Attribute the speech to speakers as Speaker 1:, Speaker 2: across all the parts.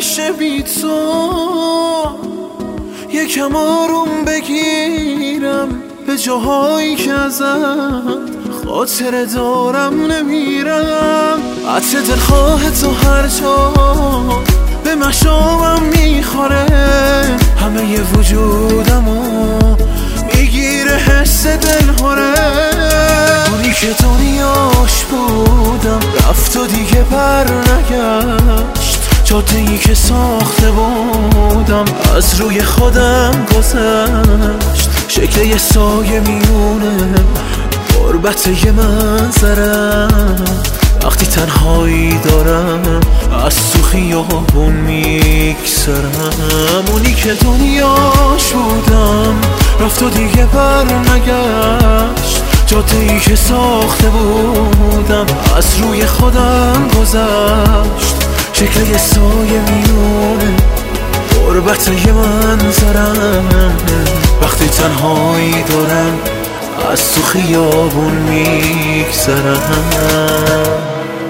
Speaker 1: نمیشه بی تو. یکم آروم بگیرم به جاهایی که ازت خاطره دارم نمیرم. عطر دلخواه تو هر جا به مشامم میخوره، همه ی وجودمو میگیره حس دلهوره. اونی که دنیاش بودم رفت و دیگه بر نگشت، جاده‌ای که ساخته بودم از روی خودم گذشت. شکل یه سایه میونه غربت یه منظرم، وقتی تنهایی دارم از تو خیابون میگذرم. اونی که دنیاش بودم رفت و دیگه بر نگشت، جاده‌ای که ساخته بودم از روی خودم گذشت. شکل یه سایه میونه غربت یه منظرم، وقتی تنهایی دارم از تو خیابون میگذرم.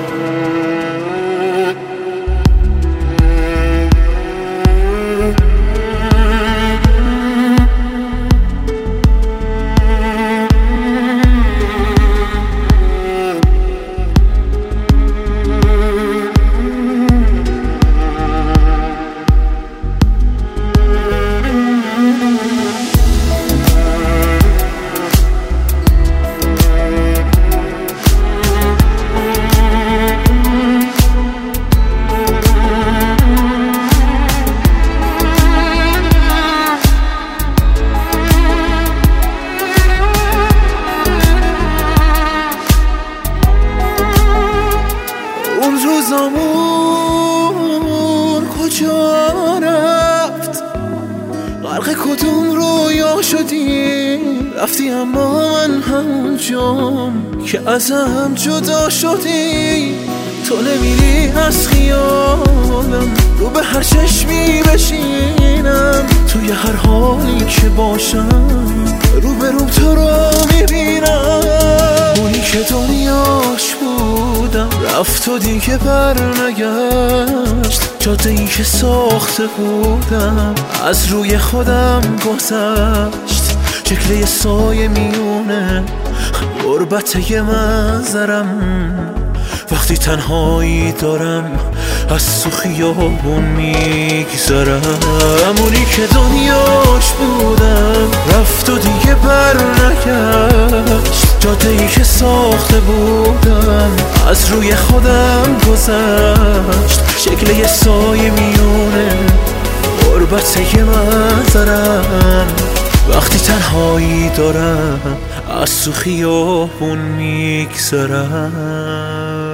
Speaker 1: روزامون کجا رفت؟ غرق کدوم رویا شدی؟ رفتی اما من همونجام که ازم جدا شدی. تو نمیری از خیالم، رو به هر چشمی بشینم، توی هر حالی که باشم رو به رو تو رو میبینم. اونی که دنیاش بودم رفت و دیگه بر نگشت، جاده‌ای که ساخته بودم از روی خودم گذشت. شکل یه سایه میونه غربت یه منظرم، وقتی تنهایی دارم از تو خیابون میگذرم. اونی که دنیاش بودم رفت و دیگه بر نگشت، جاده‌ای که ساخته بودم از روی خودم گذشت. شکل یه سایه میونه غربت یه منظرم، وقتی تنهایی دارم از تو خیابون میگذرم.